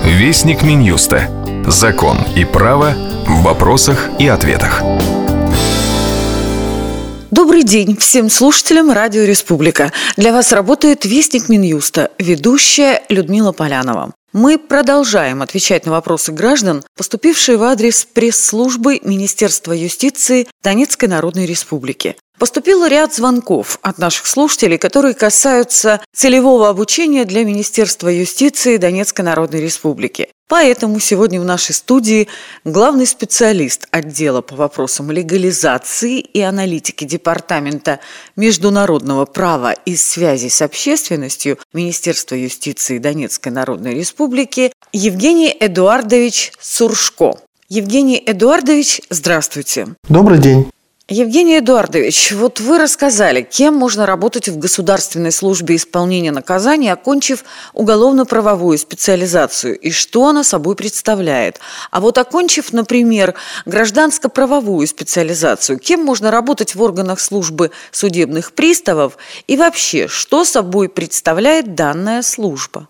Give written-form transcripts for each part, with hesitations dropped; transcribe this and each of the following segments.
Вестник Минюста. Закон и право в вопросах и ответах. Добрый день всем слушателям Радио Республика. Для вас работает Вестник Минюста, ведущая Людмила Полянова. Мы продолжаем отвечать на вопросы граждан, поступившие в адрес пресс-службы Министерства юстиции Донецкой Народной Республики. Поступил ряд звонков от наших слушателей, которые касаются целевого обучения для Министерства юстиции Донецкой Народной Республики. Поэтому сегодня в нашей студии главный специалист отдела по вопросам легализации и аналитики Департамента международного права и связи с общественностью Министерства юстиции Донецкой Народной Республики Евгений Эдуардович Суршко. Евгений Эдуардович, здравствуйте. Добрый день. Евгений Эдуардович, вот вы рассказали, кем можно работать в Государственной службе исполнения наказаний, окончив уголовно-правовую специализацию, и что она собой представляет. А вот окончив, например, гражданско-правовую специализацию, кем можно работать в органах службы судебных приставов и вообще, что собой представляет данная служба?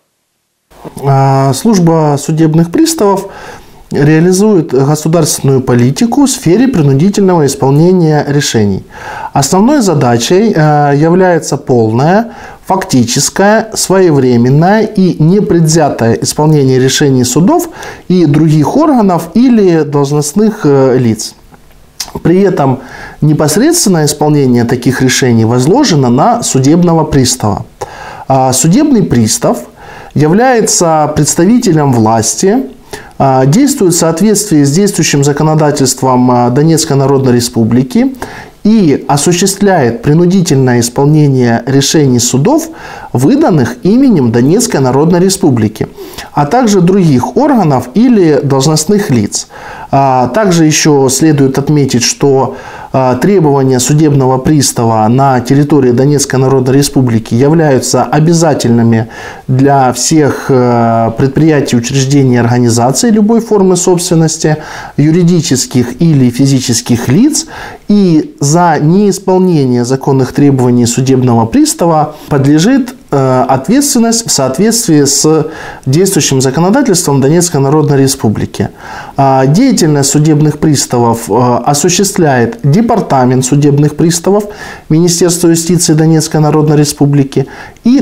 Служба судебных приставов реализует государственную политику в сфере принудительного исполнения решений. Основной задачей является полное, фактическое, своевременное и непредвзятое исполнение решений судов и других органов или должностных лиц. При этом непосредственное исполнение таких решений возложено на судебного пристава. Судебный пристав является представителем власти, действует в соответствии с действующим законодательством Донецкой Народной Республики и осуществляет принудительное исполнение решений судов, выданных именем Донецкой Народной Республики, а также других органов или должностных лиц. Также еще следует отметить, что требования судебного пристава на территории Донецкой Народной Республики являются обязательными для всех предприятий, учреждений и организаций любой формы собственности, юридических или физических лиц, и за неисполнение законных требований судебного пристава подлежит ответственность в соответствии с действующим законодательством Донецкой Народной Республики. Деятельность судебных приставов осуществляет Департамент судебных приставов Министерства юстиции Донецкой Народной Республики и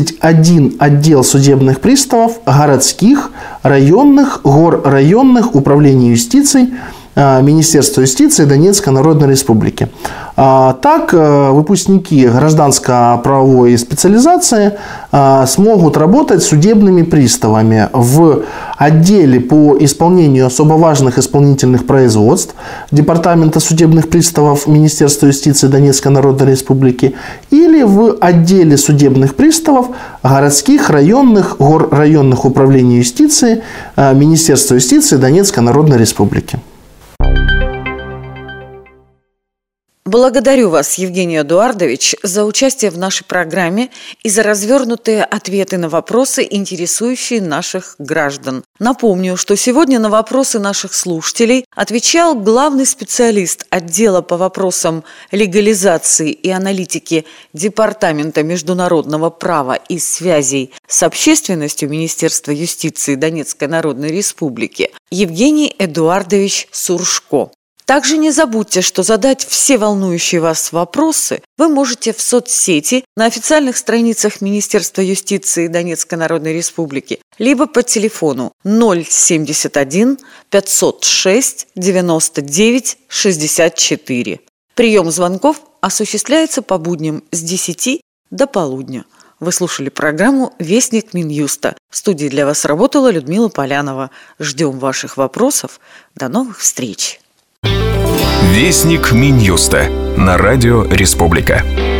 31 отдел судебных приставов городских, районных, горрайонных управлений юстиции Министерства юстиции Донецкой Народной Республики. Так, выпускники гражданско-правовой специализации смогут работать судебными приставами в отделе по исполнению особо важных исполнительных производств Департамента судебных приставов Министерства юстиции Донецкой Народной Республики или в отделе судебных приставов городских, районных, горрайонных управлений юстиции Министерства юстиции Донецкой Народной Республики. Благодарю вас, Евгений Эдуардович, за участие в нашей программе и за развернутые ответы на вопросы, интересующие наших граждан. Напомню, что сегодня на вопросы наших слушателей отвечал главный специалист отдела по вопросам легализации и аналитики Департамента международного права и связей с общественностью Министерства юстиции Донецкой Народной Республики Евгений Эдуардович Суршко. Также не забудьте, что задать все волнующие вас вопросы вы можете в соцсети, на официальных страницах Министерства юстиции Донецкой Народной Республики, либо по телефону 071 506 99 64. Прием звонков осуществляется по будням с 10 до полудня. Вы слушали программу «Вестник Минюста». В студии для вас работала Людмила Полянова. Ждем ваших вопросов. До новых встреч! Вестник Минюста на Радио Республика.